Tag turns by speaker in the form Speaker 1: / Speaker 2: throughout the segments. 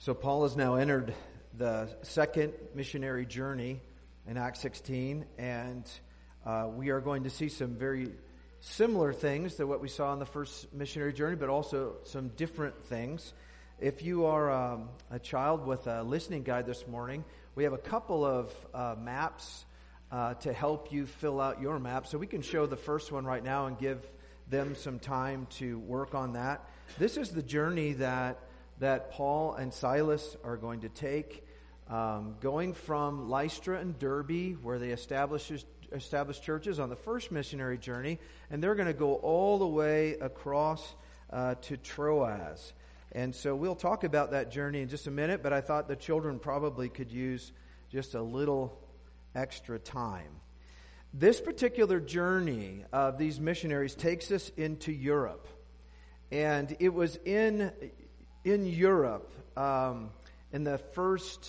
Speaker 1: So Paul has now entered the second missionary journey in Acts 16, and we are going to see some very similar things to what we saw in the first missionary journey, but also some different things. If you are a child with a listening guide this morning, we have a couple of maps to help you fill out your map. So we can show the first one right now and give them some time to work on that. This is the journey that Paul and Silas are going to take, going from Lystra and Derbe, where they established churches on the first missionary journey, and they're going to go all the way across to Troas. And so we'll talk about that journey in just a minute, but I thought the children probably could use just a little extra time. This particular journey of these missionaries takes us into Europe. And it was in Europe, in the first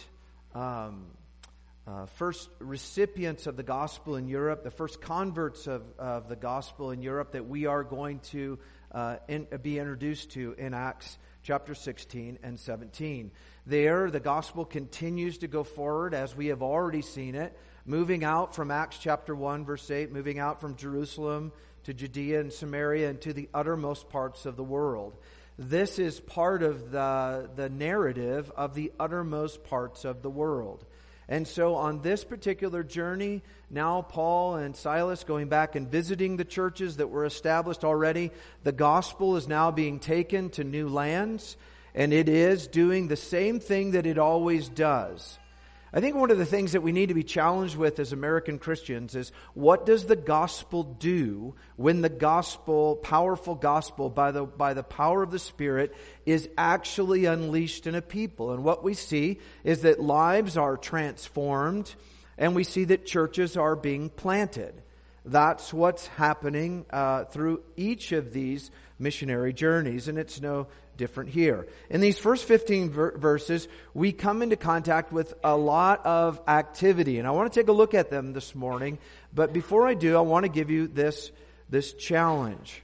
Speaker 1: recipients of the gospel in Europe, the first converts of the gospel in Europe that we are going to be introduced to in Acts chapter 16 and 17. There, the gospel continues to go forward as we have already seen it, moving out from Acts chapter 1, verse 8, moving out from Jerusalem to Judea and Samaria and to the uttermost parts of the world. This is part of the narrative of the uttermost parts of the world. And so on this particular journey, now Paul and Silas going back and visiting the churches that were established already, the gospel is now being taken to new lands, and it is doing the same thing that it always does. I think one of the things that we need to be challenged with as American Christians is, what does the gospel do when the gospel, powerful gospel by the power of the Spirit, is actually unleashed in a people? And what we see is that lives are transformed, and we see that churches are being planted. That's what's happening through each of these missionary journeys, and it's no different here. In these first 15 verses, we come into contact with a lot of activity, and I want to take a look at them this morning. But before I do, I want to give you this challenge.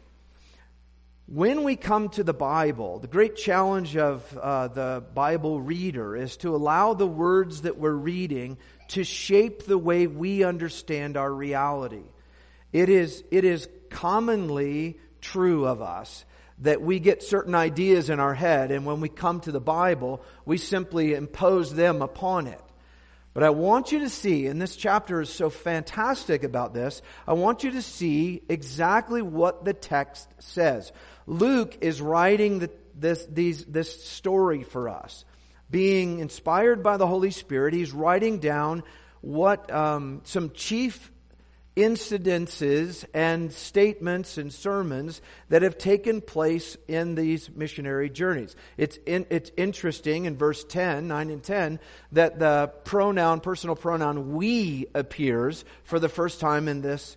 Speaker 1: When we come to the Bible, the great challenge of the Bible reader is to allow the words that we're reading to shape the way we understand our reality. It is commonly true of us that we get certain ideas in our head, and when we come to the Bible, we simply impose them upon it. But I want you to see, and this chapter is so fantastic about this, I want you to see exactly what the text says. Luke is writing this story for us. Being inspired by the Holy Spirit, he's writing down what some chief incidences and statements and sermons that have taken place in these missionary journeys. It's interesting in verse 9 and 10, that the personal pronoun we appears for the first time in this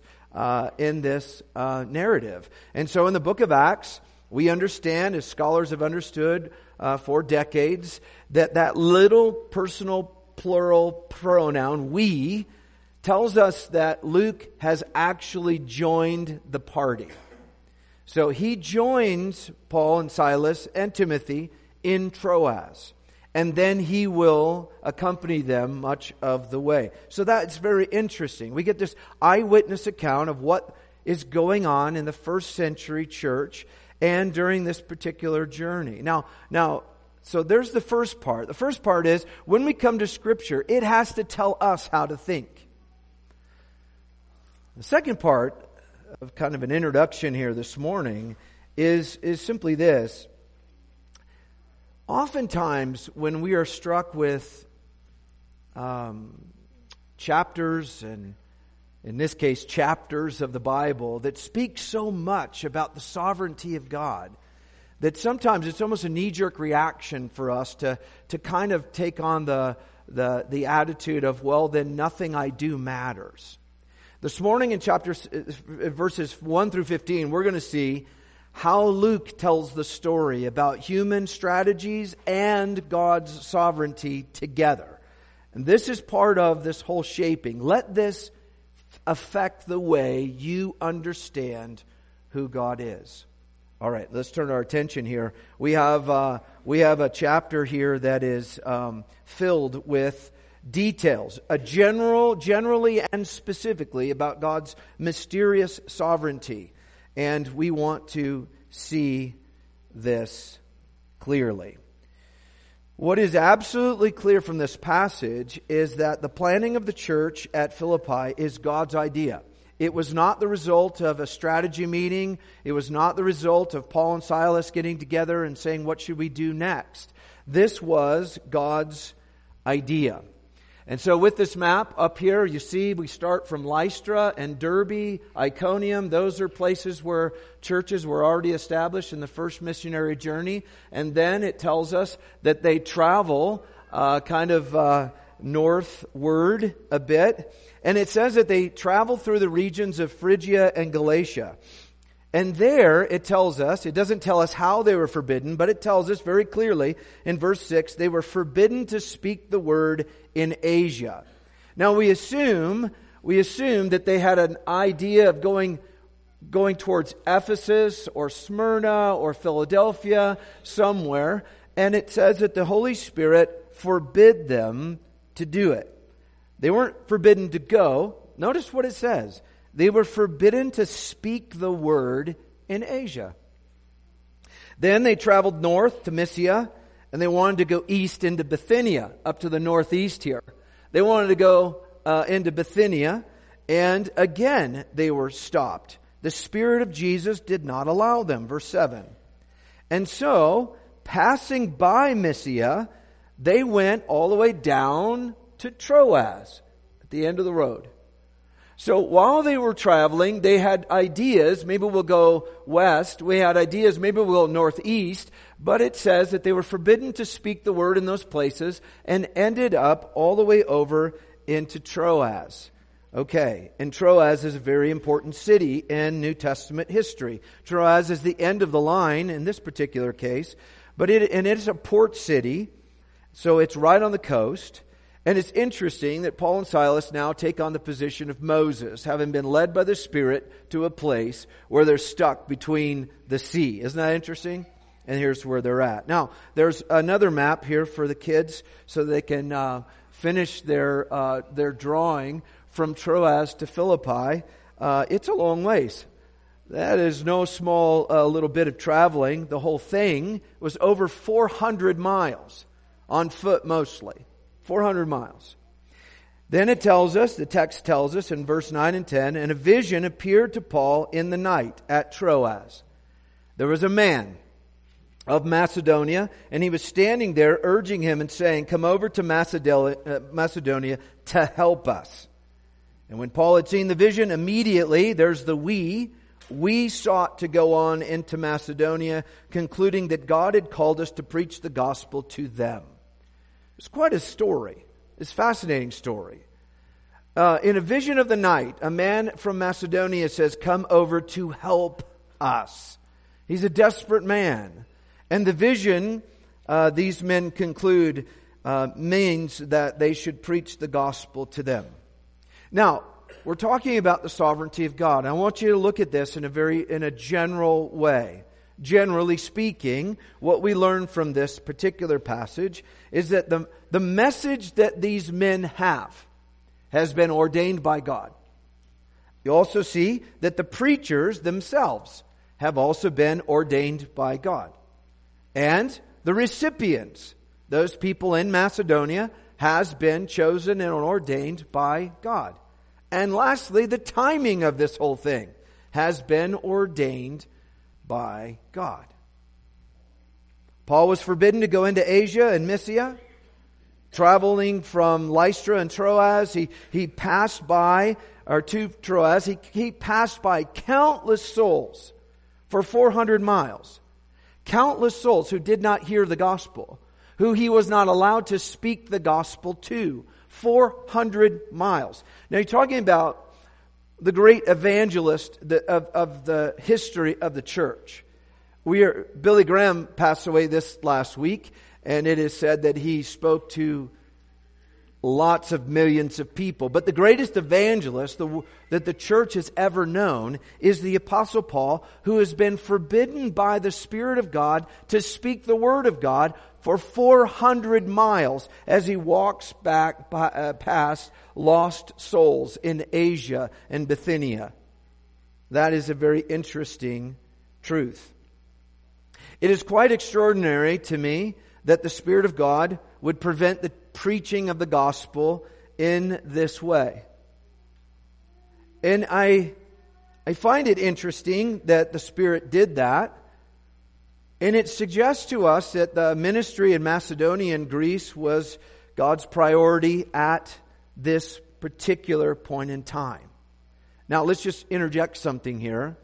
Speaker 1: narrative. And so in the book of Acts, we understand, as scholars have understood for decades, that little personal plural pronoun we tells us that Luke has actually joined the party. So he joins Paul and Silas and Timothy in Troas, and then he will accompany them much of the way. So that's very interesting. We get this eyewitness account of what is going on in the first century church and during this particular journey. Now, so there's the first part. The first part is, when we come to Scripture, it has to tell us how to think. The second part of kind of an introduction here this morning is simply this. Oftentimes when we are struck with chapters, and in this case chapters of the Bible, that speak so much about the sovereignty of God, that sometimes it's almost a knee-jerk reaction for us to kind of take on the attitude of, well, then nothing I do matters. This morning in verses 1 through 15, we're going to see how Luke tells the story about human strategies and God's sovereignty together. And this is part of this whole shaping. Let this affect the way you understand who God is. All right, let's turn our attention here. We have a chapter here that is filled with details, generally and specifically about God's mysterious sovereignty, and we want to see this clearly. What is absolutely clear from this passage is that the planning of the church at Philippi is God's idea. It was not the result of a strategy meeting. It was not the result of Paul and Silas getting together and saying, what should we do next? This was God's idea. And so with this map up here, you see we start from Lystra and Derbe, Iconium. Those are places where churches were already established in the first missionary journey. And then it tells us that they travel northward a bit. And it says that they travel through the regions of Phrygia and Galatia. And there it tells us, it doesn't tell us how they were forbidden, but it tells us very clearly in verse 6, they were forbidden to speak the word in Asia. Now we assume that they had an idea of going towards Ephesus or Smyrna or Philadelphia, somewhere. And it says that the Holy Spirit forbid them to do it. They weren't forbidden to go. Notice what it says. They were forbidden to speak the word in Asia. Then they traveled north to Mysia, and they wanted to go east into Bithynia, up to the northeast here. They wanted to go into Bithynia, and again they were stopped. The Spirit of Jesus did not allow them. Verse 7. And so, passing by Mysia, they went all the way down to Troas, at the end of the road. So while they were traveling, they had ideas, maybe we'll go west. We had ideas, maybe we'll go northeast. But it says that they were forbidden to speak the word in those places and ended up all the way over into Troas. Okay, and Troas is a very important city in New Testament history. Troas is the end of the line in this particular case, but it's a port city, so it's right on the coast. And it's interesting that Paul and Silas now take on the position of Moses, having been led by the Spirit to a place where they're stuck between the sea. Isn't that interesting? And here's where they're at. Now, there's another map here for the kids so they can finish their drawing from Troas to Philippi. It's a long ways. That is no small little bit of traveling. The whole thing was over 400 miles, on foot mostly. 400 miles. Then it tells us, the text tells us in verse 9 and 10, and a vision appeared to Paul in the night at Troas. There was a man of Macedonia, and he was standing there urging him and saying, come over to Macedonia to help us. And when Paul had seen the vision, immediately, there's the we sought to go on into Macedonia, concluding that God had called us to preach the gospel to them. It's quite a story. It's a fascinating story. In a vision of the night, a man from Macedonia says, come over to help us. He's a desperate man. And the vision, these men conclude, means that they should preach the gospel to them. Now, we're talking about the sovereignty of God. I want you to look at this in a general way. Generally speaking, what we learn from this particular passage is that the message that these men have has been ordained by God. You also see that the preachers themselves have also been ordained by God. And the recipients, those people in Macedonia, has been chosen and ordained by God. And lastly, the timing of this whole thing has been ordained by God. Paul was forbidden to go into Asia and Mysia. Traveling from Lystra and Troas, he passed by, or to Troas, he passed by countless souls for 400 miles. Countless souls who did not hear the gospel, who he was not allowed to speak the gospel to. 400 miles. Now you're talking about the great evangelist of the history of the church. Billy Graham passed away this last week, and it is said that he spoke to lots of millions of people. But the greatest evangelist that the church has ever known is the Apostle Paul, who has been forbidden by the Spirit of God to speak the Word of God for 400 miles as he walks back past lost souls in Asia and Bithynia. That is a very interesting truth. It is quite extraordinary to me that the Spirit of God would prevent the preaching of the gospel in this way. And I find it interesting that the Spirit did that. And it suggests to us that the ministry in Macedonia and Greece was God's priority at this particular point in time. Now, let's just interject something here.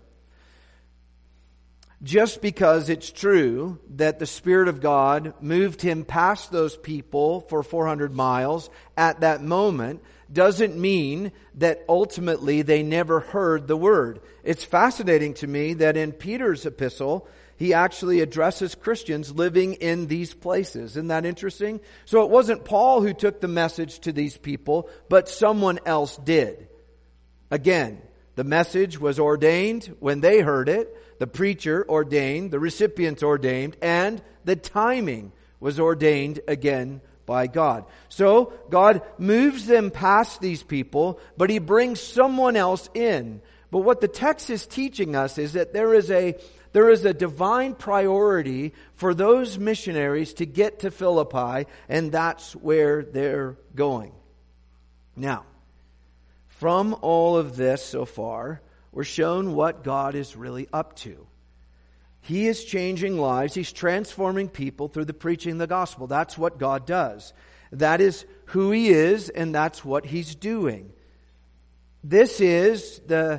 Speaker 1: Just because it's true that the Spirit of God moved him past those people for 400 miles at that moment doesn't mean that ultimately they never heard the Word. It's fascinating to me that in Peter's epistle, he actually addresses Christians living in these places. Isn't that interesting? So it wasn't Paul who took the message to these people, but someone else did. Again, the message was ordained when they heard it. The preacher ordained, the recipients ordained, and the timing was ordained again by God. So God moves them past these people, but He brings someone else in. But what the text is teaching us is that there is a divine priority for those missionaries to get to Philippi, and that's where they're going. Now, from all of this so far, we're shown what God is really up to. He is changing lives. He's transforming people through the preaching of the gospel. That's what God does. That is who He is, and that's what He's doing. This is the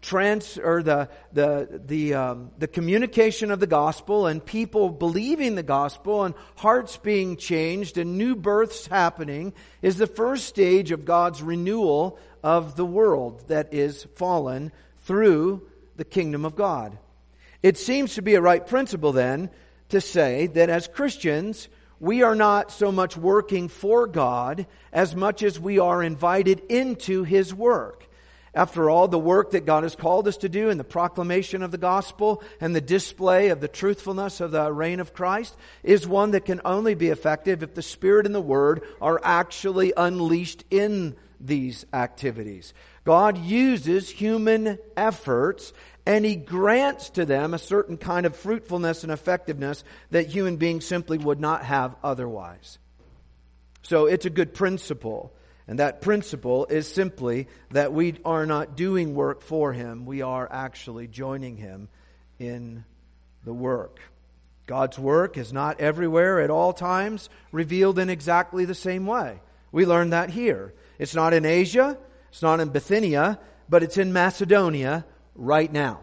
Speaker 1: communication of the gospel, and people believing the gospel, and hearts being changed, and new births happening, is the first stage of God's renewal of the world that is fallen through the kingdom of God. It seems to be a right principle then to say that as Christians, we are not so much working for God as much as we are invited into His work. After all, the work that God has called us to do in the proclamation of the gospel and the display of the truthfulness of the reign of Christ is one that can only be effective if the Spirit and the Word are actually unleashed in these activities. God uses human efforts, and He grants to them a certain kind of fruitfulness and effectiveness that human beings simply would not have otherwise. So it's a good principle. And that principle is simply that we are not doing work for Him. We are actually joining Him in the work. God's work is not everywhere at all times revealed in exactly the same way. We learn that here. It's not in Asia, it's not in Bithynia, but it's in Macedonia right now.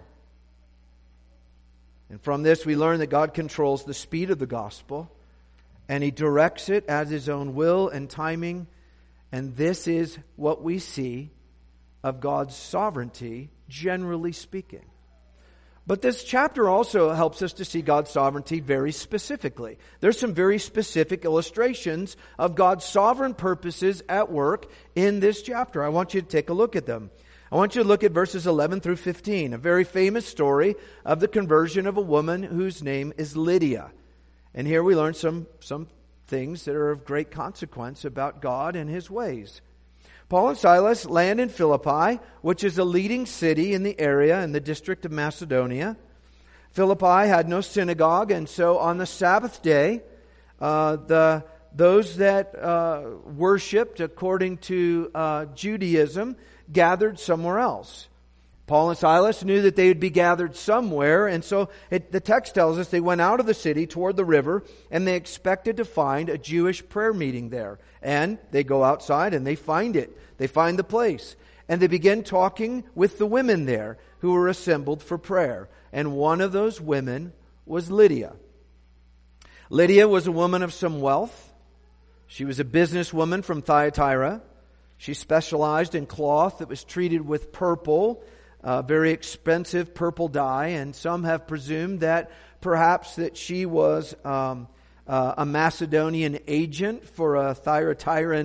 Speaker 1: And from this we learn that God controls the speed of the gospel, and He directs it as His own will and timing. And this is what we see of God's sovereignty, generally speaking. But this chapter also helps us to see God's sovereignty very specifically. There's some very specific illustrations of God's sovereign purposes at work in this chapter. I want you to take a look at them. I want you to look at verses 11 through 15, a very famous story of the conversion of a woman whose name is Lydia. And here we learn some things that are of great consequence about God and His ways. Paul and Silas land in Philippi, which is a leading city in the area in the district of Macedonia. Philippi had no synagogue, and so on the Sabbath day, those that worshipped according to Judaism gathered somewhere else. Paul and Silas knew that they would be gathered somewhere, and so the text tells us they went out of the city toward the river, and they expected to find a Jewish prayer meeting there. And they go outside and they find it. They find the place. And they begin talking with the women there who were assembled for prayer. And one of those women was Lydia. Lydia was a woman of some wealth. She was a businesswoman from Thyatira. She specialized in cloth that was treated with purple, very expensive purple dye, and some have presumed that perhaps that she was a Macedonian agent for a Thyatiran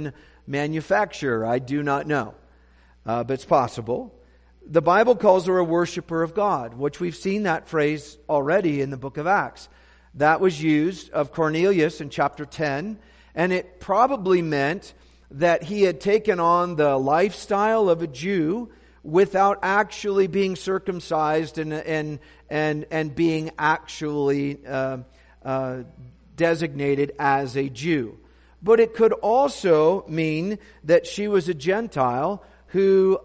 Speaker 1: manufacturer. I do not know, but it's possible. The Bible calls her a worshiper of God, which we've seen that phrase already in the book of Acts. That was used of Cornelius in chapter 10, and it probably meant that he had taken on the lifestyle of a Jew without actually being circumcised and being actually designated as a Jew. But it could also mean that she was a Gentile who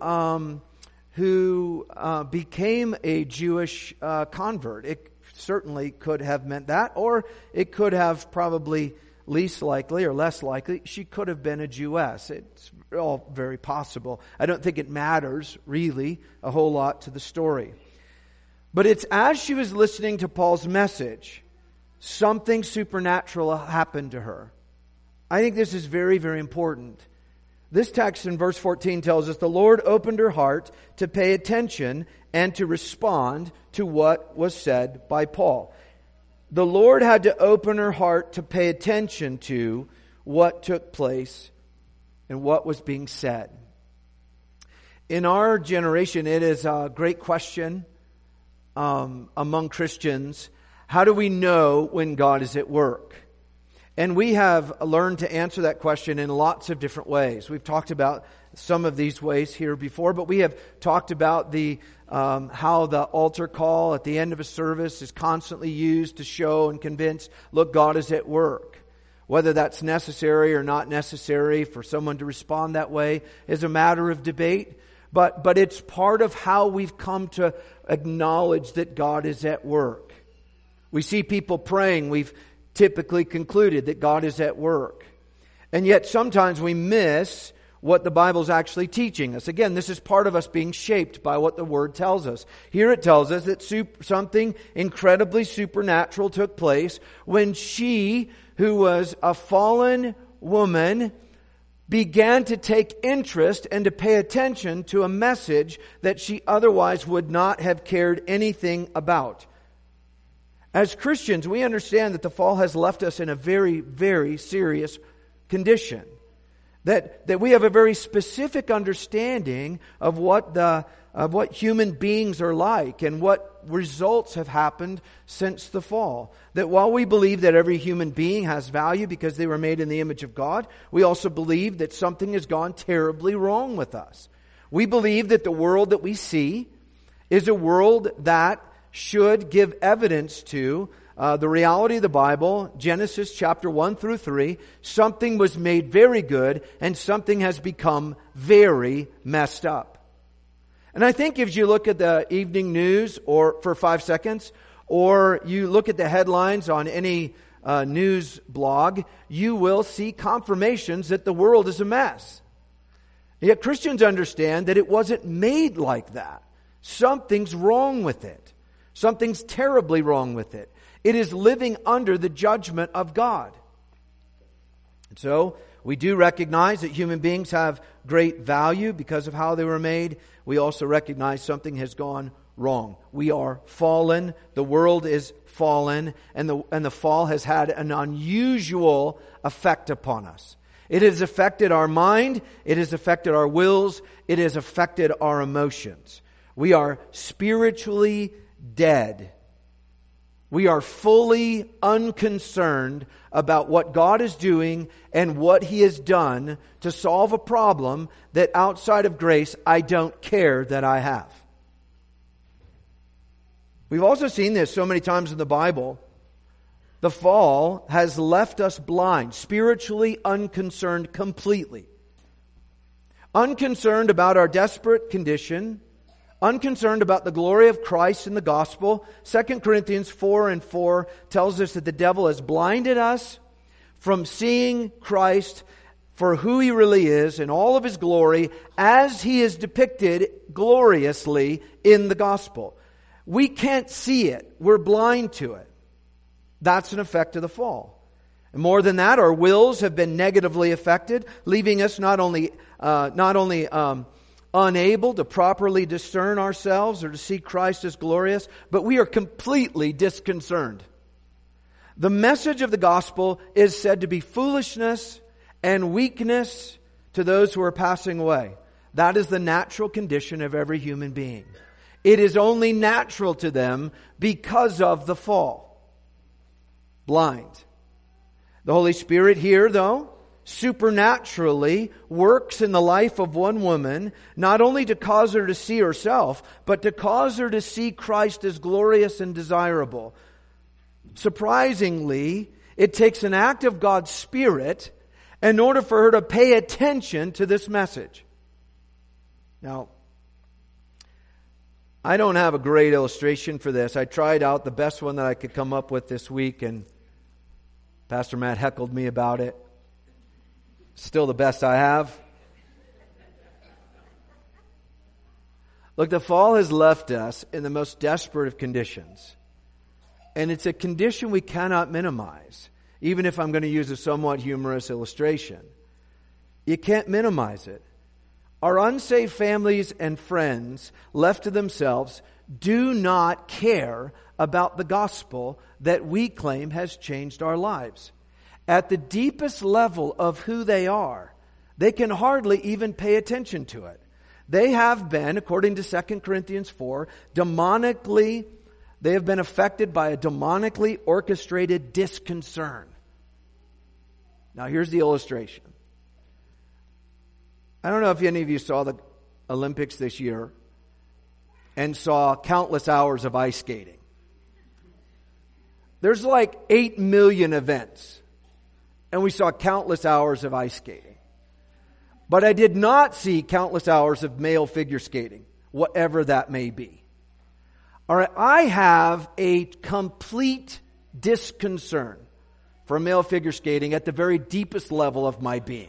Speaker 1: became a Jewish convert. It certainly could have meant that, or it could have probably least likely or less likely, she could have been a Jewess. It's all very possible. I don't think it matters really a whole lot to the story. But it's as she was listening to Paul's message, something supernatural happened to her. I think this is very, very important. This text in verse 14 tells us the Lord opened her heart to pay attention and to respond to what was said by Paul. The Lord had to open her heart to pay attention to what took place and what was being said. In our generation, it is a great question among Christians. How do we know when God is at work? And we have learned to answer that question in lots of different ways. We've talked about some of these ways here before, but we have talked about how the altar call at the end of a service is constantly used to show and convince, look, God is at work. Whether that's necessary or not necessary for someone to respond that way is a matter of debate, but it's part of how we've come to acknowledge that God is at work. We see people praying, we've typically concluded that God is at work. And yet sometimes we miss what the Bible's actually teaching us. Again, this is part of us being shaped by what the Word tells us. Here it tells us that something incredibly supernatural took place when she, who was a fallen woman, began to take interest and to pay attention to a message that she otherwise would not have cared anything about. As Christians, we understand that the fall has left us in a very, very serious condition. That we have a very specific understanding of what human beings are like and what results have happened since the fall. That while we believe that every human being has value because they were made in the image of God, we also believe that something has gone terribly wrong with us. We believe that the world that we see is a world that should give evidence to the reality of the Bible, Genesis chapter 1 through 3, something was made very good and something has become very messed up. And I think if you look at the evening news or for 5 seconds, or you look at the headlines on any news blog, you will see confirmations that the world is a mess. Yet Christians understand that it wasn't made like that. Something's wrong with it. Something's terribly wrong with it. It is living under the judgment of God. And so, we do recognize that human beings have great value because of how they were made. We also recognize something has gone wrong. We are fallen. The world is fallen. And the fall has had an unusual effect upon us. It has affected our mind. It has affected our wills. It has affected our emotions. We are spiritually dead. We are fully unconcerned about what God is doing and what He has done to solve a problem that outside of grace I don't care that I have. We've also seen this so many times in the Bible. The fall has left us blind, spiritually unconcerned completely. Unconcerned about our desperate condition, unconcerned about the glory of Christ in the gospel. 2 Corinthians 4:4 tells us that the devil has blinded us from seeing Christ for who He really is in all of His glory as He is depicted gloriously in the gospel. We can't see it. We're blind to it. That's an effect of the fall. And more than that, our wills have been negatively affected, leaving us not only unable to properly discern ourselves or to see Christ as glorious, but we are completely disconcerted. The message of the gospel is said to be foolishness and weakness to those who are passing away. That is the natural condition of every human being. It is only natural to them because of the fall. Blind. The Holy Spirit here, though, supernaturally works in the life of one woman, not only to cause her to see herself, but to cause her to see Christ as glorious and desirable. Surprisingly, it takes an act of God's Spirit in order for her to pay attention to this message. Now, I don't have a great illustration for this. I tried out the best one that I could come up with this week, and Pastor Matt heckled me about it. Still the best I have. Look, the fall has left us in the most desperate of conditions. And it's a condition we cannot minimize, even if I'm going to use a somewhat humorous illustration. You can't minimize it. Our unsaved families and friends, left to themselves, do not care about the gospel that we claim has changed our lives. At the deepest level of who they are, they can hardly even pay attention to it. They have been, according to 2 Corinthians 4, they have been affected by a demonically orchestrated disconcern. Now here's the illustration. I don't know if any of you saw the Olympics this year and saw countless hours of ice skating. There's like 8 million events, and we saw countless hours of ice skating. But I did not see countless hours of male figure skating, whatever that may be. All right, I have a complete disconcern for male figure skating at the very deepest level of my being.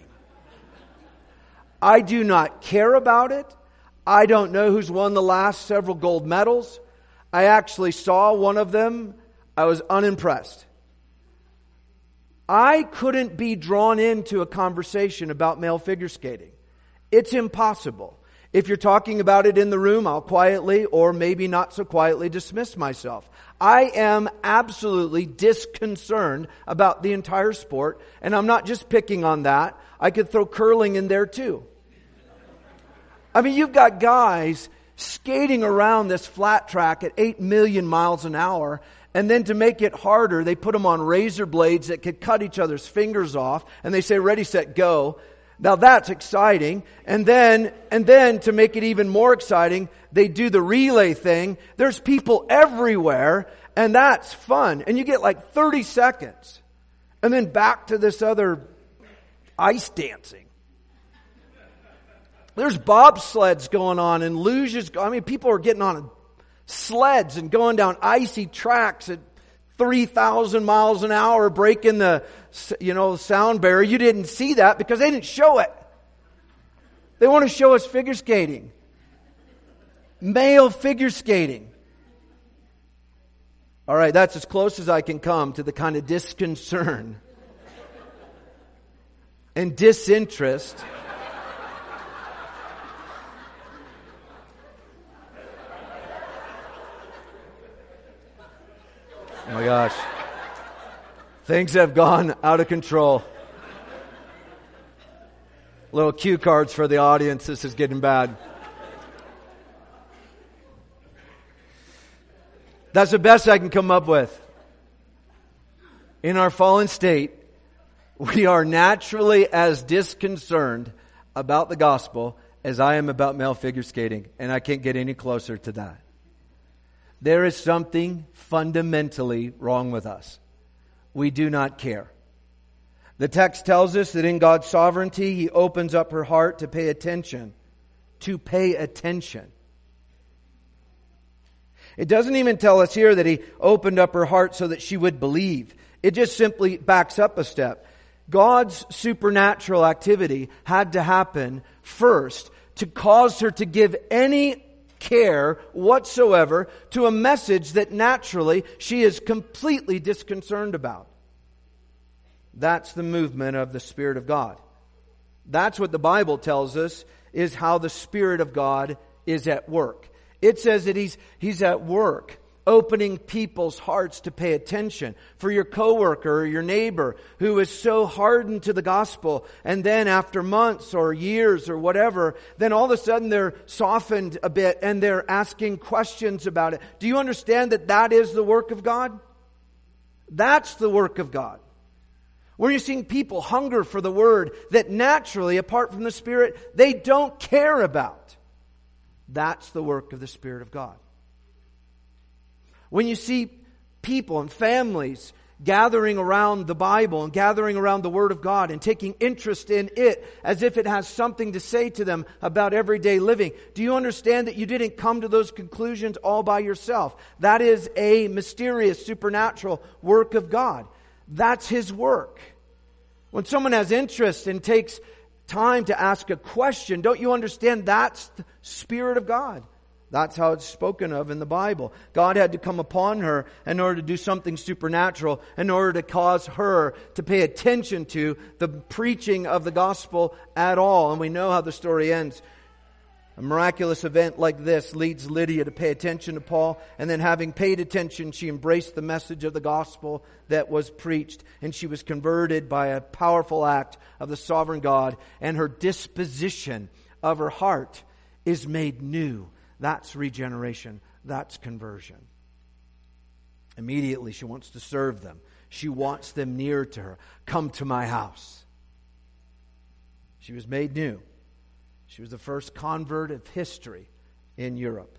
Speaker 1: I do not care about it. I don't know who's won the last several gold medals. I actually saw one of them. I was unimpressed. I couldn't be drawn into a conversation about male figure skating. It's impossible. If you're talking about it in the room, I'll quietly, or maybe not so quietly, dismiss myself. I am absolutely disconcerted about the entire sport, and I'm not just picking on that. I could throw curling in there too. I mean, you've got guys skating around this flat track at 8 million miles an hour, and then to make it harder, they put them on razor blades that could cut each other's fingers off, and they say, ready, set, go. Now that's exciting. And then to make it even more exciting, they do the relay thing. There's people everywhere, and that's fun. And you get like 30 seconds. And then back to this other ice dancing. There's bobsleds going on and luges. I mean, people are getting on sleds and going down icy tracks at 3,000 miles an hour, breaking the sound barrier. You didn't see that because they didn't show it. They want to show us figure skating. Male figure skating. All right, that's as close as I can come to the kind of disconcern and disinterest oh my gosh. Things have gone out of control. Little cue cards for the audience. This is getting bad. That's the best I can come up with. In our fallen state, we are naturally as disconcerted about the gospel as I am about male figure skating, and I can't get any closer to that. There is something fundamentally wrong with us. We do not care. The text tells us that in God's sovereignty, He opens up her heart to pay attention. To pay attention. It doesn't even tell us here that He opened up her heart so that she would believe. It just simply backs up a step. God's supernatural activity had to happen first to cause her to give any care whatsoever to a message that naturally she is completely disconcerted about. That's the movement of the Spirit of God. That's what the Bible tells us is how the Spirit of God is at work. It says that He's at work opening people's hearts to pay attention. For your coworker or your neighbor who is so hardened to the gospel, and then after months or years or whatever, then all of a sudden they're softened a bit and they're asking questions about it. Do you understand that that is the work of God? That's the work of God. Where you're seeing people hunger for the Word that naturally, apart from the Spirit, they don't care about. That's the work of the Spirit of God. When you see people and families gathering around the Bible and gathering around the Word of God and taking interest in it as if it has something to say to them about everyday living, do you understand that you didn't come to those conclusions all by yourself? That is a mysterious, supernatural work of God. That's His work. When someone has interest and takes time to ask a question, don't you understand that's the Spirit of God? That's how it's spoken of in the Bible. God had to come upon her in order to do something supernatural, in order to cause her to pay attention to the preaching of the gospel at all. And we know how the story ends. A miraculous event like this leads Lydia to pay attention to Paul, and then having paid attention, she embraced the message of the gospel that was preached, and she was converted by a powerful act of the sovereign God, and her disposition of her heart is made new. That's regeneration. That's conversion. Immediately she wants to serve them. She wants them near to her. Come to my house. She was made new. She was the first convert of history in Europe.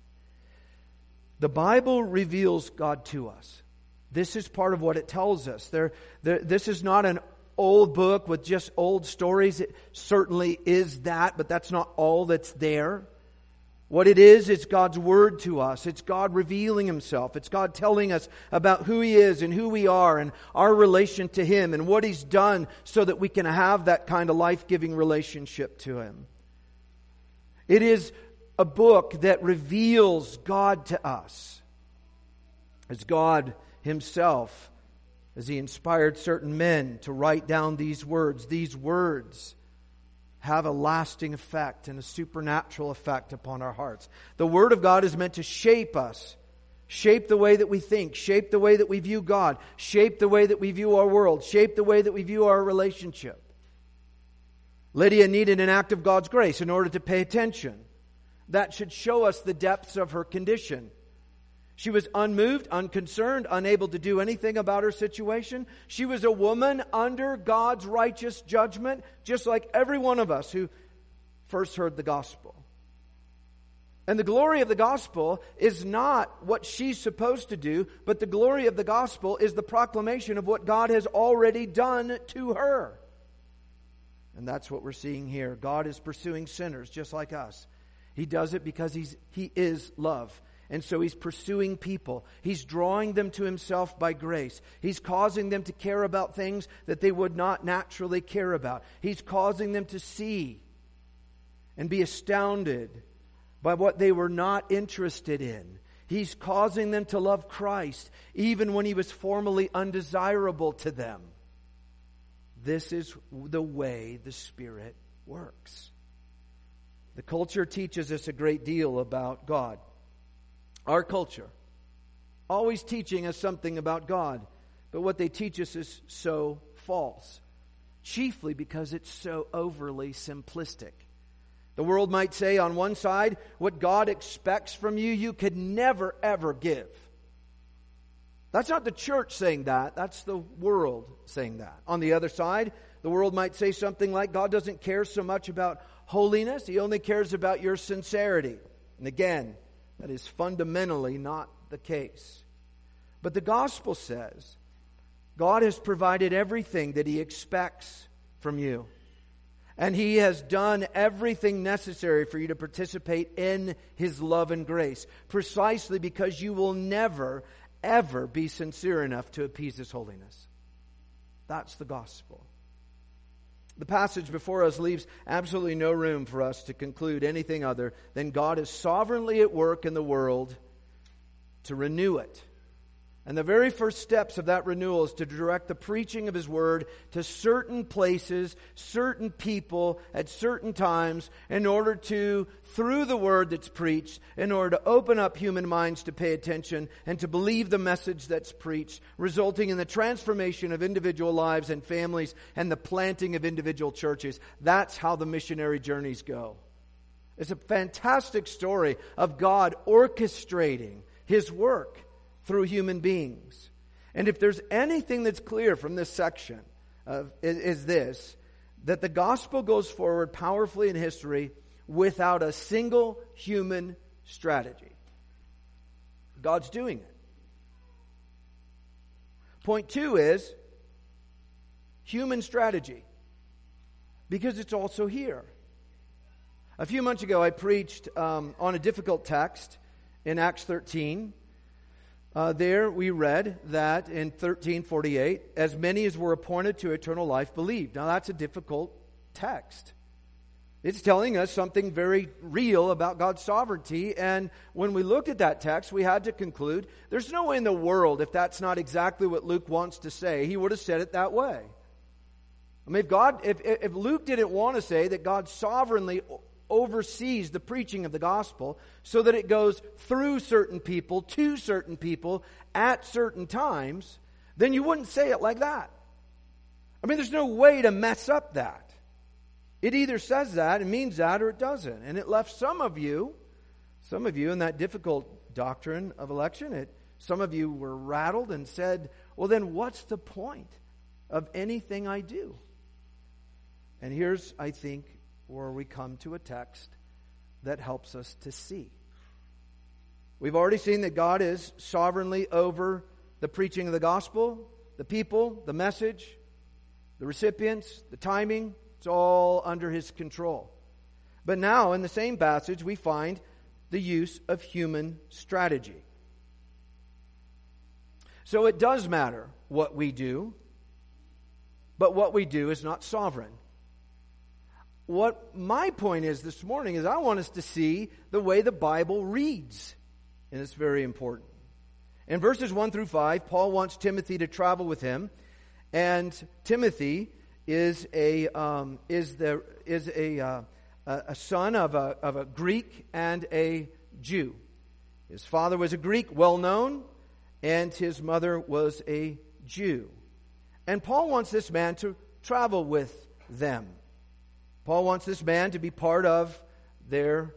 Speaker 1: The Bible reveals God to us. This is part of what it tells us. This is not an old book with just old stories. It certainly is that, but that's not all that's there. What it is God's Word to us. It's God revealing Himself. It's God telling us about who He is and who we are and our relation to Him and what He's done so that we can have that kind of life-giving relationship to Him. It is a book that reveals God to us. As God Himself, as He inspired certain men to write down these words have a lasting effect and a supernatural effect upon our hearts. The Word of God is meant to shape us, shape the way that we think, shape the way that we view God, shape the way that we view our world, shape the way that we view our relationship. Lydia needed an act of God's grace in order to pay attention. That should show us the depths of her condition. She was unmoved, unconcerned, unable to do anything about her situation. She was a woman under God's righteous judgment, just like every one of us who first heard the gospel. And the glory of the gospel is not what she's supposed to do, but the glory of the gospel is the proclamation of what God has already done to her. And that's what we're seeing here. God is pursuing sinners just like us. He does it because He is love. And so He's pursuing people. He's drawing them to Himself by grace. He's causing them to care about things that they would not naturally care about. He's causing them to see and be astounded by what they were not interested in. He's causing them to love Christ even when He was formerly undesirable to them. This is the way the Spirit works. The culture teaches us a great deal about God. Our culture, always teaching us something about God, but what they teach us is so false, chiefly because it's so overly simplistic. The world might say on one side, what God expects from you, you could never ever give. That's not the church saying that, that's the world saying that. On the other side, the world might say something like, God doesn't care so much about holiness, He only cares about your sincerity. And again, that is fundamentally not the case. But the gospel says God has provided everything that He expects from you. And He has done everything necessary for you to participate in His love and grace, precisely because you will never, ever be sincere enough to appease His holiness. That's the gospel. The passage before us leaves absolutely no room for us to conclude anything other than God is sovereignly at work in the world to renew it And the very first steps of that renewal is to direct the preaching of His Word to certain places, certain people, at certain times, in order to, through the Word that's preached, in order to open up human minds to pay attention and to believe the message that's preached, resulting in the transformation of individual lives and families and the planting of individual churches. That's how the missionary journeys go. It's a fantastic story of God orchestrating His work through human beings. And if there's anything that's clear from this section, is this, that the gospel goes forward powerfully in history without a single human strategy. God's doing it. Point 2 is human strategy, because it's also here. A few months ago, I preached on a difficult text in Acts 13. There we read that in 13:48, as many as were appointed to eternal life believed. Now that's a difficult text. It's telling us something very real about God's sovereignty. And when we looked at that text, we had to conclude there's no way in the world, if that's not exactly what Luke wants to say, he would have said it that way. I mean, if Luke didn't want to say that God sovereignly oversees the preaching of the gospel so that it goes through certain people, to certain people, at certain times, then you wouldn't say it like that. I mean, there's no way to mess up that. It either says that, it means that, or it doesn't. And it left some of you in that difficult doctrine of election, some of you were rattled and said, well, then what's the point of anything I do? And here's, I think, where we come to a text that helps us to see. We've already seen that God is sovereignly over the preaching of the gospel, the people, the message, the recipients, the timing. It's all under His control. But now, in the same passage, we find the use of human strategy. So it does matter what we do, but what we do is not sovereign. What my point is this morning is I want us to see the way the Bible reads. And it's very important. In verses 1 through 5, Paul wants Timothy to travel with him. And Timothy is a son of a Greek and a Jew. His father was a Greek, well known, and his mother was a Jew. And Paul wants this man to travel with them. Paul wants this man to be part of their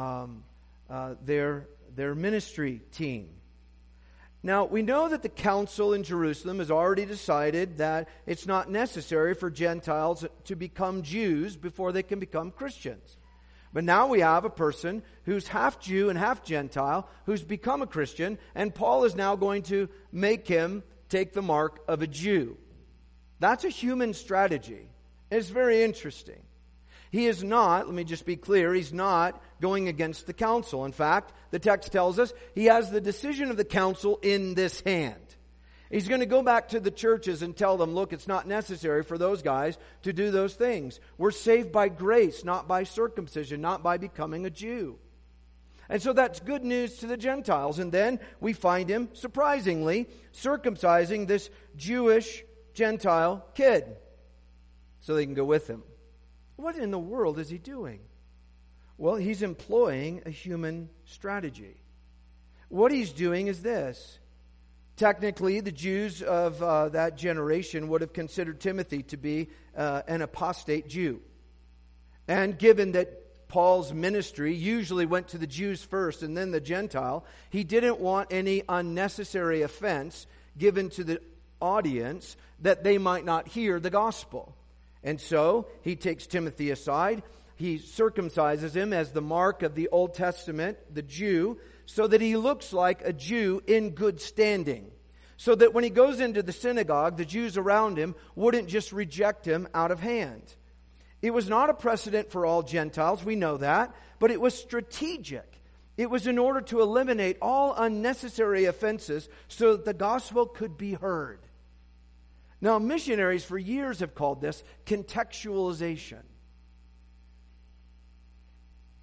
Speaker 1: ministry team. Now, we know that the council in Jerusalem has already decided that it's not necessary for Gentiles to become Jews before they can become Christians. But now we have a person who's half Jew and half Gentile who's become a Christian, and Paul is now going to make him take the mark of a Jew. That's a human strategy. It's very interesting. He is not, let me just be clear, he's not going against the council. In fact, the text tells us he has the decision of the council in this hand. He's going to go back to the churches and tell them, look, it's not necessary for those guys to do those things. We're saved by grace, not by circumcision, not by becoming a Jew. And so that's good news to the Gentiles. And then we find him, surprisingly, circumcising this Jewish Gentile kid so they can go with him. What in the world is he doing? Well, he's employing a human strategy. What he's doing is this. Technically, the Jews of that generation would have considered Timothy to be an apostate Jew. And given that Paul's ministry usually went to the Jews first and then the Gentile, he didn't want any unnecessary offense given to the audience that they might not hear the gospel. And so he takes Timothy aside. He circumcises him as the mark of the Old Testament, the Jew, so that he looks like a Jew in good standing. So that when he goes into the synagogue, the Jews around him wouldn't just reject him out of hand. It was not a precedent for all Gentiles, we know that, but it was strategic. It was in order to eliminate all unnecessary offenses so that the gospel could be heard. Now, missionaries for years have called this contextualization.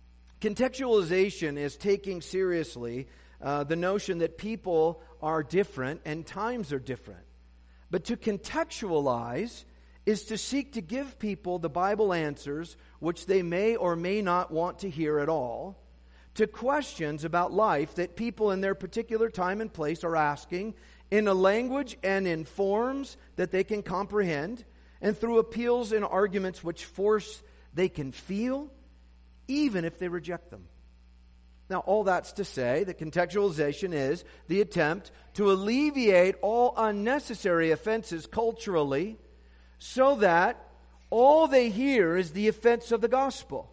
Speaker 1: Contextualization is taking seriously the notion that people are different and times are different. But to contextualize is to seek to give people the Bible answers which they may or may not want to hear at all, to questions about life that people in their particular time and place are asking in a language and in forms that they can comprehend, and through appeals and arguments which force they can feel, even if they reject them. Now, all that's to say that contextualization is the attempt to alleviate all unnecessary offenses culturally so that all they hear is the offense of the gospel.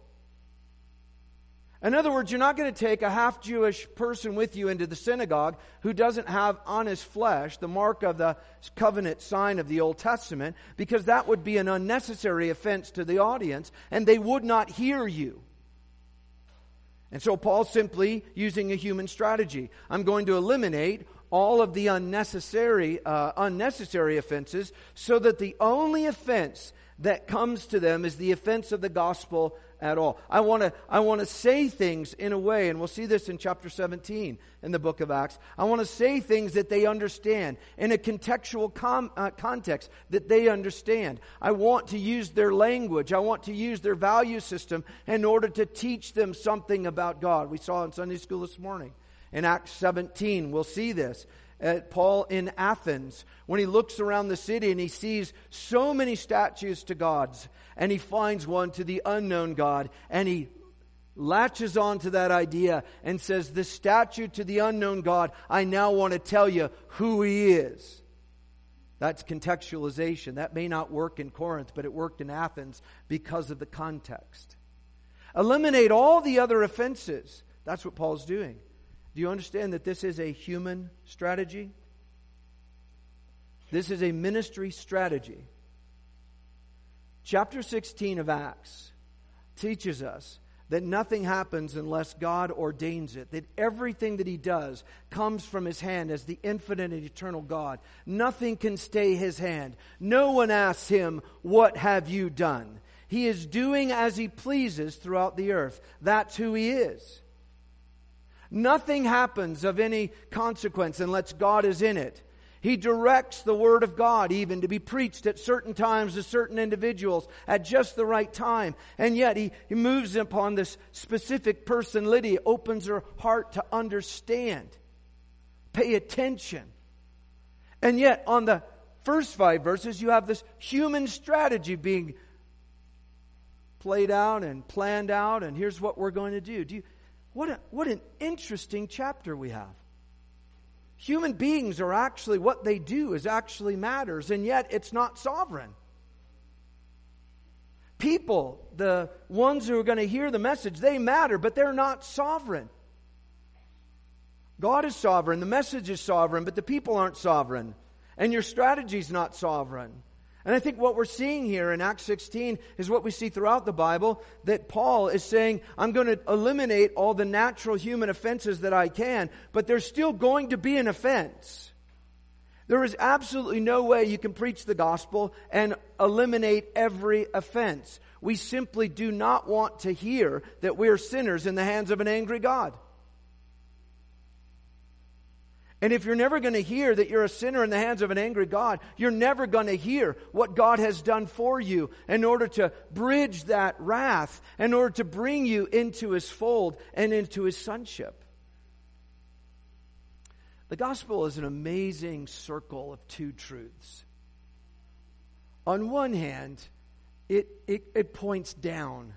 Speaker 1: In other words, you're not going to take a half-Jewish person with you into the synagogue who doesn't have on his flesh the mark of the covenant sign of the Old Testament, because that would be an unnecessary offense to the audience, and they would not hear you. And so Paul's simply using a human strategy. I'm going to eliminate all of the unnecessary offenses so that the only offense that comes to them is the offense of the gospel at all. I want to say things in a way, and we'll see this in chapter 17 in the book of Acts. I want to say things that they understand in a contextual context that they understand. I want to use their language. I want to use their value system in order to teach them something about God. We saw in Sunday school this morning. In Acts 17, we'll see this. Paul in Athens, when he looks around the city and he sees so many statues to gods, and he finds one to the unknown God, and he latches on to that idea and says, "The statue to the unknown God, I now want to tell you who He is." That's contextualization. That may not work in Corinth, but it worked in Athens because of the context. Eliminate all the other offenses. That's what Paul's doing. Do you understand that this is a human strategy? This is a ministry strategy. Chapter 16 of Acts teaches us that nothing happens unless God ordains it. That everything that He does comes from His hand as the infinite and eternal God. Nothing can stay His hand. No one asks Him, "What have you done?" He is doing as He pleases throughout the earth. That's who He is. Nothing happens of any consequence unless God is in it. He directs the Word of God even to be preached at certain times to certain individuals at just the right time. And yet He moves upon this specific person, Lydia, opens her heart to understand. Pay attention. And yet on the first 5 verses you have this human strategy being played out and planned out, and here's what we're going to do. What an interesting chapter we have. Human beings are actually, what they do is actually matters, and yet it's not sovereign. People, the ones who are going to hear the message, they matter, but they're not sovereign. God is sovereign, the message is sovereign, but the people aren't sovereign. And your strategy is not sovereign. And I think what we're seeing here in Acts 16 is what we see throughout the Bible, that Paul is saying, I'm going to eliminate all the natural human offenses that I can, but there's still going to be an offense. There is absolutely no way you can preach the gospel and eliminate every offense. We simply do not want to hear that we are sinners in the hands of an angry God. And if you're never going to hear that you're a sinner in the hands of an angry God, you're never going to hear what God has done for you in order to bridge that wrath, in order to bring you into His fold and into His sonship. The gospel is an amazing circle of two truths. On one hand, it points down.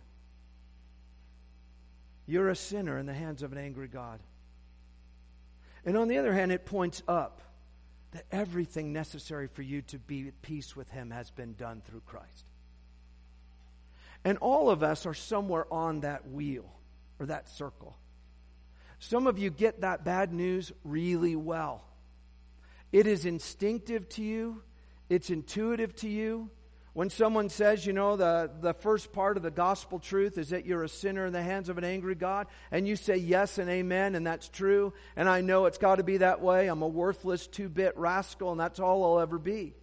Speaker 1: You're a sinner in the hands of an angry God. And on the other hand, it points up that everything necessary for you to be at peace with Him has been done through Christ. And all of us are somewhere on that wheel or that circle. Some of you get that bad news really well. It is instinctive to you. It's intuitive to you. When someone says, the first part of the gospel truth is that you're a sinner in the hands of an angry God, and you say yes and amen, and that's true, and I know it's got to be that way. I'm a worthless 2-bit rascal, and that's all I'll ever be.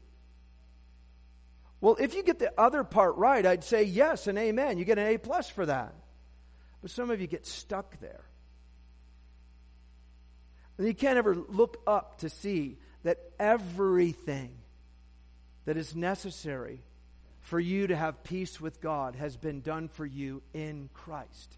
Speaker 1: Well, if you get the other part right, I'd say yes and amen. You get an A+ for that. But some of you get stuck there. And you can't ever look up to see that everything that is necessary for you to have peace with God has been done for you in Christ.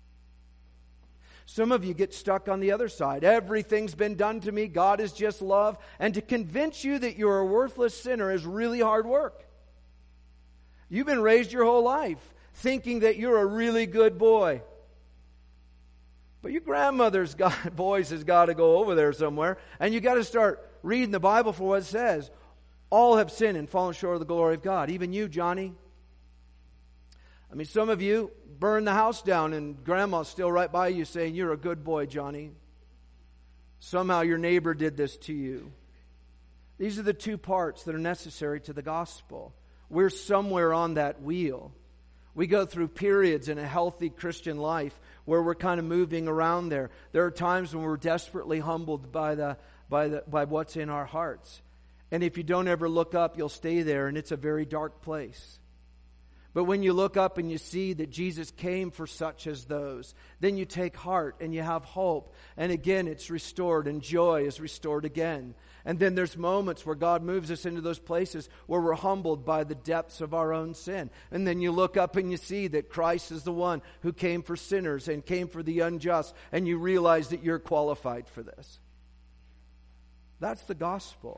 Speaker 1: Some of you get stuck on the other side. Everything's been done to me. God is just love. And to convince you that you're a worthless sinner is really hard work. You've been raised your whole life thinking that you're a really good boy. But your grandmother's voice has got to go over there somewhere. And you got to start reading the Bible for what it says. All have sinned and fallen short of the glory of God. Even you, Johnny. I mean, some of you burn the house down and grandma's still right by you saying, you're a good boy, Johnny. Somehow your neighbor did this to you. These are the two parts that are necessary to the gospel. We're somewhere on that wheel. We go through periods in a healthy Christian life where we're kind of moving around there. There are times when we're desperately humbled by what's in our hearts. And if you don't ever look up, you'll stay there, and it's a very dark place. But when you look up and you see that Jesus came for such as those, then you take heart and you have hope. And again, it's restored and joy is restored again. And then there's moments where God moves us into those places where we're humbled by the depths of our own sin. And then you look up and you see that Christ is the one who came for sinners and came for the unjust. And you realize that you're qualified for this. That's the gospel.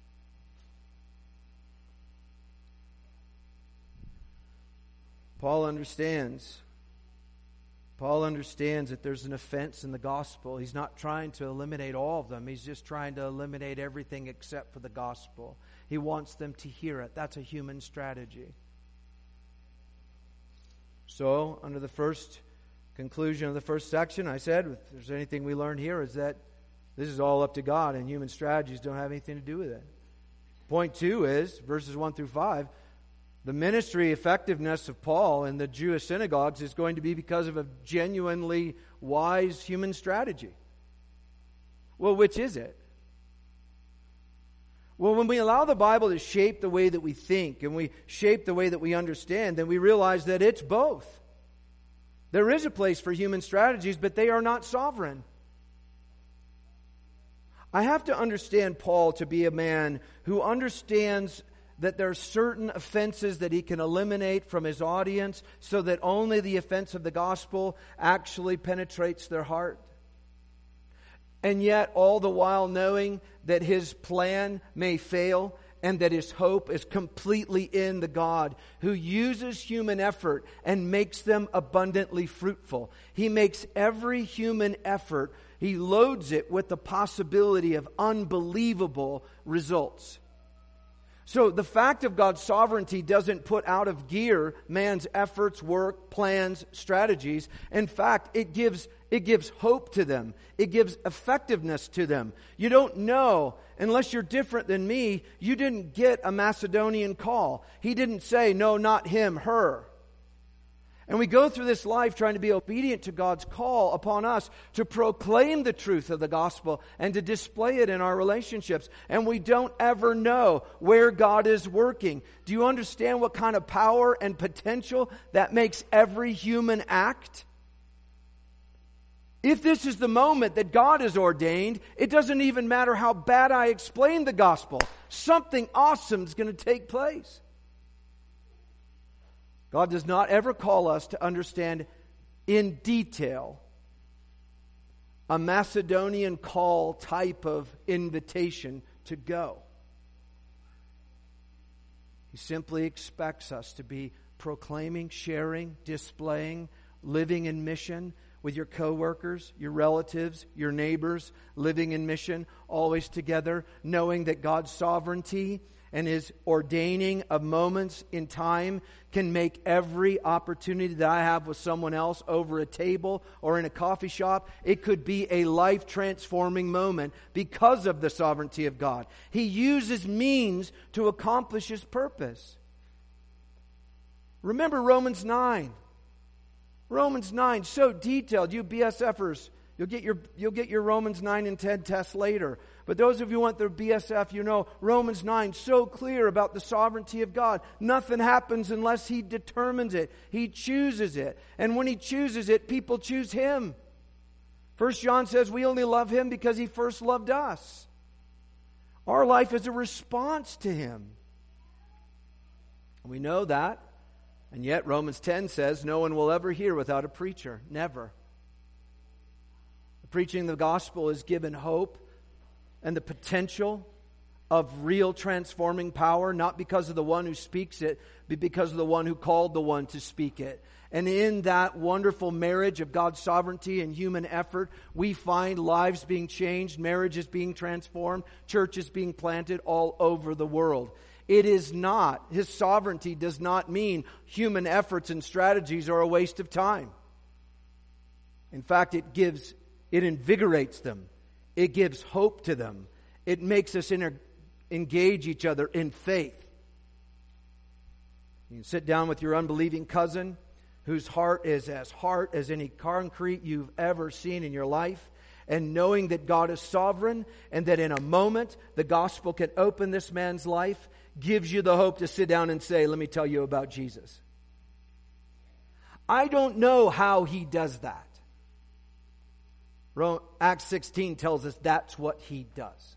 Speaker 1: Paul understands that there's an offense in the gospel. He's not trying to eliminate all of them. He's just trying to eliminate everything except for the gospel. He wants them to hear it. That's a human strategy. So, under the first conclusion of the first section, I said, if there's anything we learn here, is that this is all up to God and human strategies don't have anything to do with it. Point 2 is, verses 1 through 5, the ministry effectiveness of Paul in the Jewish synagogues is going to be because of a genuinely wise human strategy. Well, which is it? Well, when we allow the Bible to shape the way that we think and we shape the way that we understand, then we realize that it's both. There is a place for human strategies, but they are not sovereign. I have to understand Paul to be a man who understands that there are certain offenses that he can eliminate from his audience so that only the offense of the gospel actually penetrates their heart. And yet, all the while knowing that his plan may fail and that his hope is completely in the God who uses human effort and makes them abundantly fruitful. He makes every human effort, he loads it with the possibility of unbelievable results. So the fact of God's sovereignty doesn't put out of gear man's efforts, work, plans, strategies. In fact, it gives hope to them. It gives effectiveness to them. You don't know, unless you're different than me, you didn't get a Macedonian call. He didn't say, no, not him, her. And we go through this life trying to be obedient to God's call upon us to proclaim the truth of the gospel and to display it in our relationships. And we don't ever know where God is working. Do you understand what kind of power and potential that makes every human act? If this is the moment that God has ordained, it doesn't even matter how bad I explain the gospel. Something awesome is going to take place. God does not ever call us to understand in detail a Macedonian call type of invitation to go. He simply expects us to be proclaiming, sharing, displaying, living in mission with your coworkers, your relatives, your neighbors, living in mission, always together, knowing that God's sovereignty and His ordaining of moments in time can make every opportunity that I have with someone else over a table or in a coffee shop, it could be a life-transforming moment because of the sovereignty of God. He uses means to accomplish His purpose. Remember Romans 9. Romans 9, so detailed. You BSFers, You'll get your Romans 9 and 10 tests later. But those of you who want their BSF, you know Romans 9 so clear about the sovereignty of God. Nothing happens unless He determines it. He chooses it. And when He chooses it, people choose Him. 1 John says we only love Him because He first loved us. Our life is a response to Him. We know that. And yet Romans 10 says no one will ever hear without a preacher. Never. Preaching the gospel is given hope and the potential of real transforming power, not because of the one who speaks it, but because of the one who called the one to speak it. And in that wonderful marriage of God's sovereignty and human effort, we find lives being changed, marriages being transformed, churches being planted all over the world. It is not, His sovereignty does not mean human efforts and strategies are a waste of time. In fact, it invigorates them. It gives hope to them. It makes us engage each other in faith. You can sit down with your unbelieving cousin whose heart is as hard as any concrete you've ever seen in your life, and knowing that God is sovereign and that in a moment the gospel can open this man's life gives you the hope to sit down and say, let me tell you about Jesus. I don't know how He does that. Acts 16 tells us that's what He does.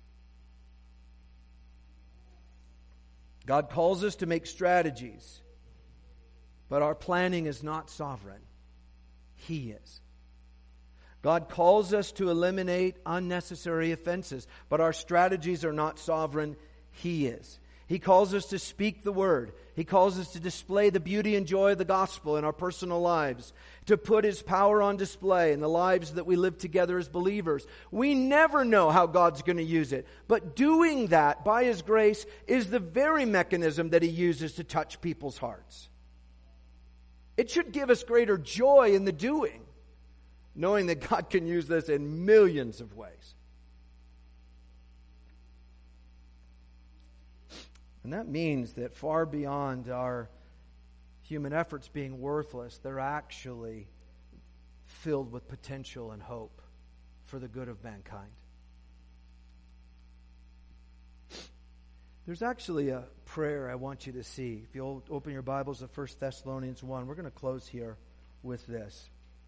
Speaker 1: God calls us to make strategies, but our planning is not sovereign. He is. God calls us to eliminate unnecessary offenses, but our strategies are not sovereign. He is. He calls us to speak the Word. He calls us to display the beauty and joy of the gospel in our personal lives, to put His power on display in the lives that we live together as believers. We never know how God's going to use it, but doing that by His grace is the very mechanism that He uses to touch people's hearts. It should give us greater joy in the doing, knowing that God can use this in millions of ways. And that means that far beyond our human efforts being worthless, they're actually filled with potential and hope for the good of mankind. There's actually a prayer I want you to see. If you'll open your Bibles to 1 Thessalonians 1, we're going to close here with this.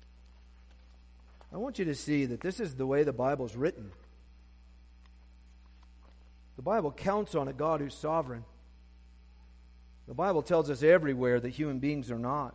Speaker 1: I want you to see that this is the way the Bible's written. The Bible counts on a God who's sovereign. The Bible tells us everywhere that human beings are not.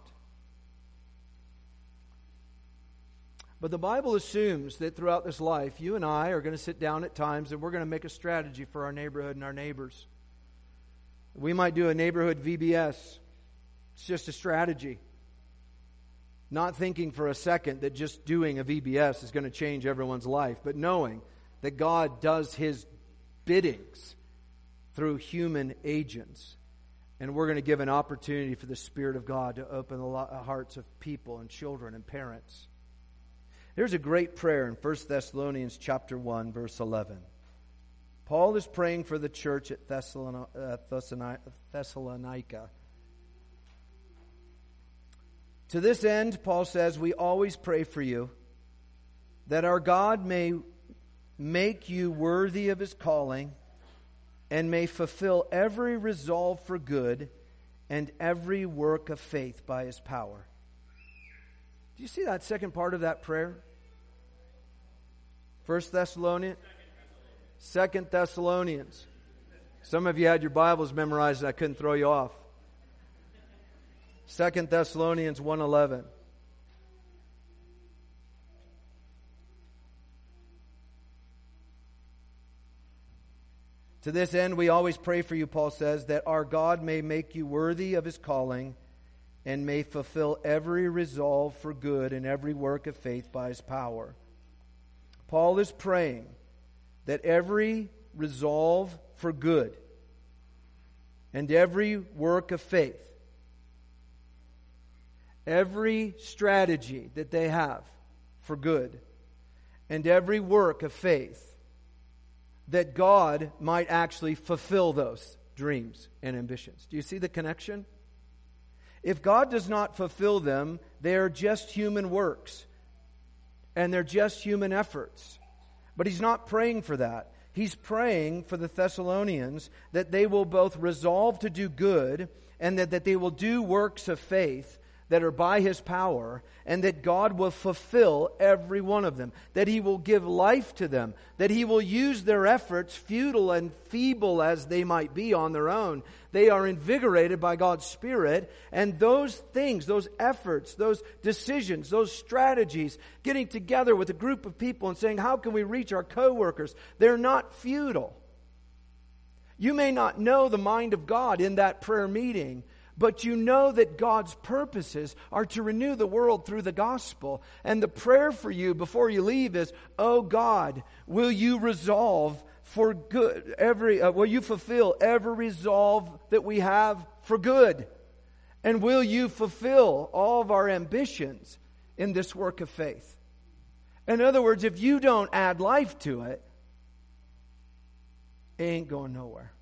Speaker 1: But the Bible assumes that throughout this life, you and I are going to sit down at times and we're going to make a strategy for our neighborhood and our neighbors. We might do a neighborhood VBS. It's just a strategy. Not thinking for a second that just doing a VBS is going to change everyone's life, but knowing that God does His biddings through human agents. And we're going to give an opportunity for the Spirit of God to open the hearts of people and children and parents. There's a great prayer in 1 Thessalonians chapter 1, verse 11. Paul is praying for the church at Thessalonica. To this end, Paul says, we always pray for you, that our God may make you worthy of His calling, and may fulfill every resolve for good and every work of faith by His power. Do you see that second part of that prayer? 1 Thessalonians? 2 Thessalonians. Some of you had your Bibles memorized and I couldn't throw you off. 2 Thessalonians 1:11. To this end, we always pray for you, Paul says, that our God may make you worthy of His calling and may fulfill every resolve for good and every work of faith by His power. Paul is praying that every resolve for good and every work of faith, every strategy that they have for good and every work of faith, that God might actually fulfill those dreams and ambitions. Do you see the connection? If God does not fulfill them, they are just human works. and they're just human efforts. But he's not praying for that. He's praying for the Thessalonians that they will both resolve to do good and that they will do works of faith that are by His power, and that God will fulfill every one of them, that He will give life to them, that He will use their efforts, futile and feeble as they might be on their own. They are invigorated by God's Spirit, and those things, those efforts, those decisions, those strategies, getting together with a group of people and saying, how can we reach our coworkers? They're not futile. You may not know the mind of God in that prayer meeting, but you know that God's purposes are to renew the world through the gospel. And the prayer for you before you leave is, oh God, will you resolve for good, will you fulfill every resolve that we have for good? And will you fulfill all of our ambitions in this work of faith? In other words, if you don't add life to it, it ain't going nowhere.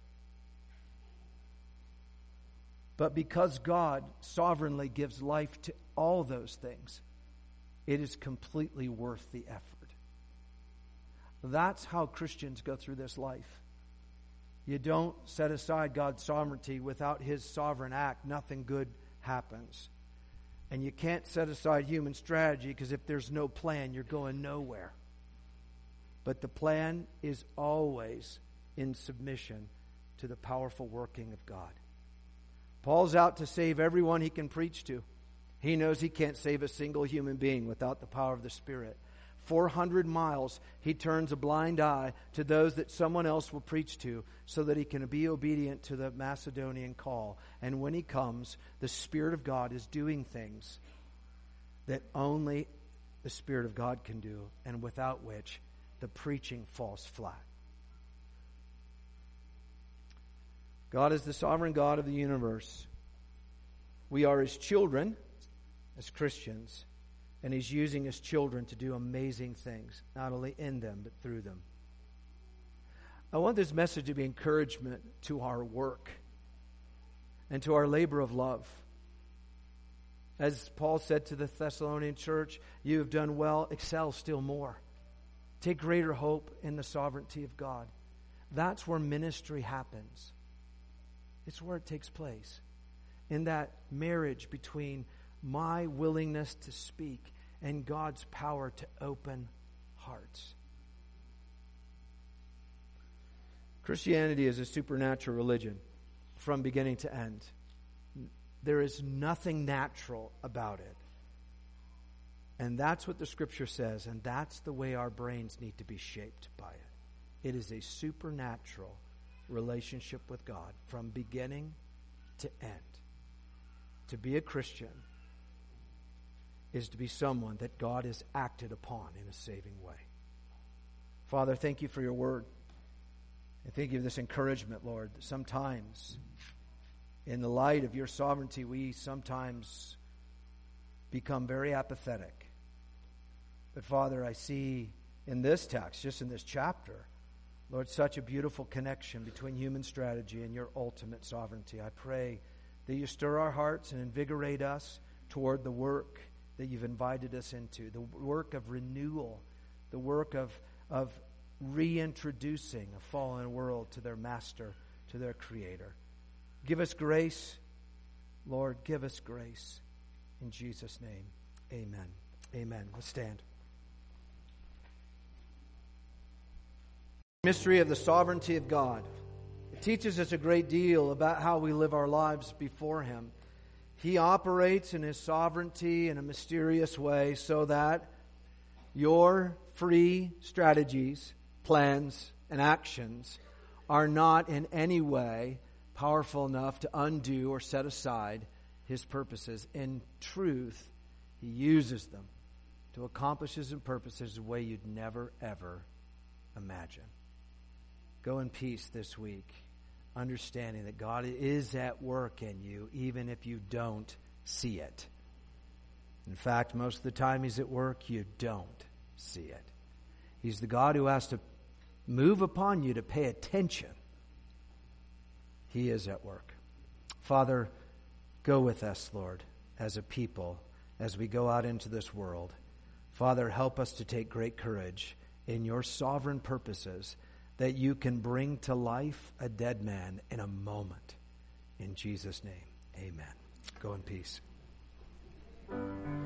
Speaker 1: But because God sovereignly gives life to all those things, it is completely worth the effort. That's how Christians go through this life. You don't set aside God's sovereignty. Without His sovereign act, nothing good happens. And you can't set aside human strategy, because if there's no plan, you're going nowhere. But the plan is always in submission to the powerful working of God. Paul's out to save everyone he can preach to. He knows he can't save a single human being without the power of the Spirit. 400 miles, he turns a blind eye to those that someone else will preach to, so that he can be obedient to the Macedonian call. And when he comes, the Spirit of God is doing things that only the Spirit of God can do, and without which the preaching falls flat. God is the sovereign God of the universe. We are His children as Christians, and He's using His children to do amazing things, not only in them, but through them. I want this message to be encouragement to our work and to our labor of love. As Paul said to the Thessalonian church, you have done well, excel still more. Take greater hope in the sovereignty of God. That's where ministry happens. It's where it takes place. In that marriage between my willingness to speak and God's power to open hearts. Christianity is a supernatural religion from beginning to end. There is nothing natural about it. And that's what the Scripture says, and that's the way our brains need to be shaped by it. It is a supernatural relationship with God from beginning to end. To be a Christian is to be someone that God has acted upon in a saving way. Father, thank you for your word. I thank you for this encouragement, Lord. Sometimes, in the light of your sovereignty, we sometimes become very apathetic. But Father, I see in this text, just in this chapter, Lord, such a beautiful connection between human strategy and your ultimate sovereignty. I pray that you stir our hearts and invigorate us toward the work that you've invited us into, the work of renewal, the work of reintroducing a fallen world to their Master, to their Creator. Give us grace, Lord, give us grace. In Jesus' name, amen. Amen. Let's stand. Mystery of the sovereignty of God. It teaches us a great deal about how we live our lives before Him. He operates in His sovereignty in a mysterious way so that your free strategies, plans, and actions are not in any way powerful enough to undo or set aside His purposes. In truth, He uses them to accomplish His purposes in a way you'd never, ever imagine. Go in peace this week, understanding that God is at work in you, even if you don't see it. In fact, most of the time He's at work, you don't see it. He's the God who has to move upon you to pay attention. He is at work. Father, go with us, Lord, as a people, as we go out into this world. Father, help us to take great courage in your sovereign purposes that you can bring to life a dead man in a moment. In Jesus' name, amen. Go in peace.